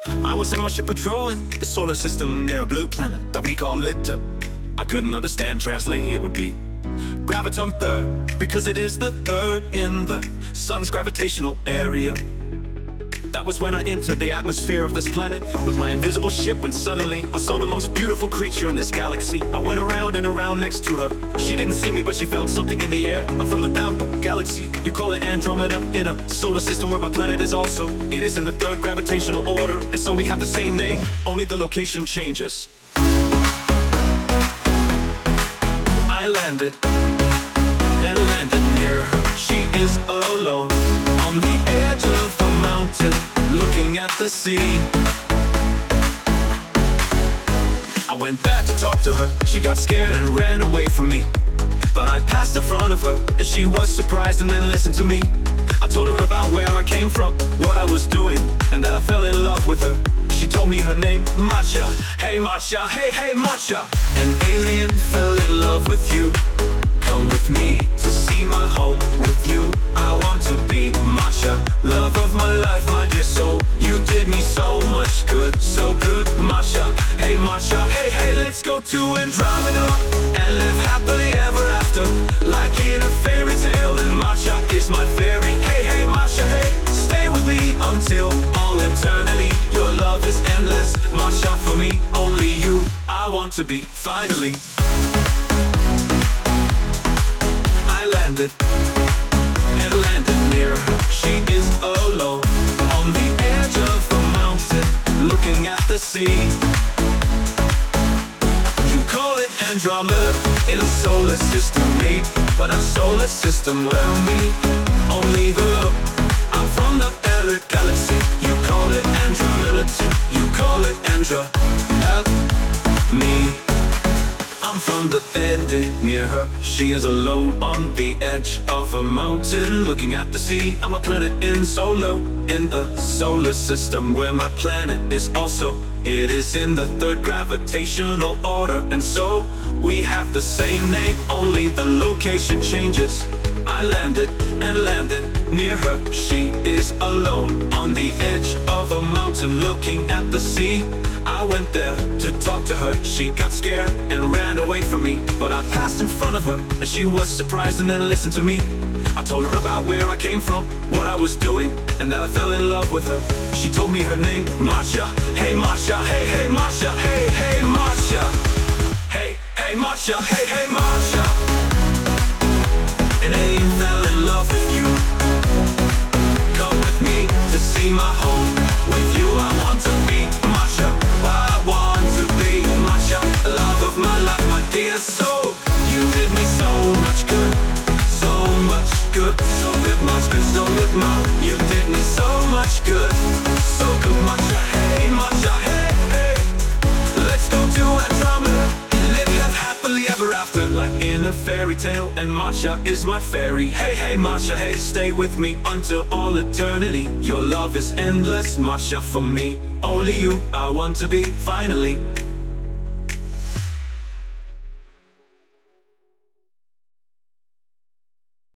I was in my ship patrolling the solar system near a blue planet that we call Lita. I couldn't understand, translating it would be Graviton third, because it is the third in the sun's gravitational area. That was when I entered the atmosphere of this planet with my invisible ship, when suddenly I saw the most beautiful creature in this galaxy. I went around and around next to her. She didn't see me, but she felt something in the air. I'm from the down galaxy, you call it Andromeda, in a solar system where my planet is also. It is in the third gravitational order, and so we have the same name, only the location changes. I landed near her. She is alone on the edge of a mountain, looking at the sea. I went back to talk to her. She got scared and ran away from me, but I passed in front of her, and she was surprised and then listened to me. I told her about where I came from, what I was doing, and that I fell in love with her. She told me her name, Masha. Hey Masha, hey Masha. An alien fell in love with you. Come with me to see my home with you. I want to be Masha, love of my life, my dear soul. You did me so much good, so good, Masha. Hey Masha, hey, let's go to Andromeda and live happily ever after, like in a fairy tale. And Masha is my fairy. Hey Masha, hey, stay with me until all eternity. Your love is endless, Masha, for me, only you. I want to be, finally. I landed near her. She is alone on the edge of a mountain, looking at the sea. You call it Andromeda in a solar system mate, but a solar system where me, only her. I'm from the other galaxy. You call it Andromeda too. You call it Andra, me. I'm from the ending near her. She is alone on the edge of a mountain, looking at the sea. I'm a planet in solo, in the solar system where my planet is also. It is in the third gravitational order, and so we have the same name, only the location changes. I landed near her. She is alone on the edge of a mountain, looking at the sea. I went there to talk to her. She got scared and ran away from me, but I passed in front of her, and she was surprised and then listened to me. I told her about where I came from, what I was doing, and that I fell in love with her. She told me her name, Masha. Hey Masha, hey Masha, hey Masha. Hey Masha, hey Masha. And I fell in love with you. Come with me to see my home. With you I want to be Masha. I want to be Masha, love of my life, my dear soul. You did me so much good, so much good. So good, much good, so good, Mom. You did me so much good, so good, Masha. Hey Masha, hey. Let's go to Andromeda and live happily ever after, like in a fairy tale. And Masha is my fairy. Hey Masha, hey, stay with me until all eternity. Your love is endless, Masha, for me, only you. I want to be, finally.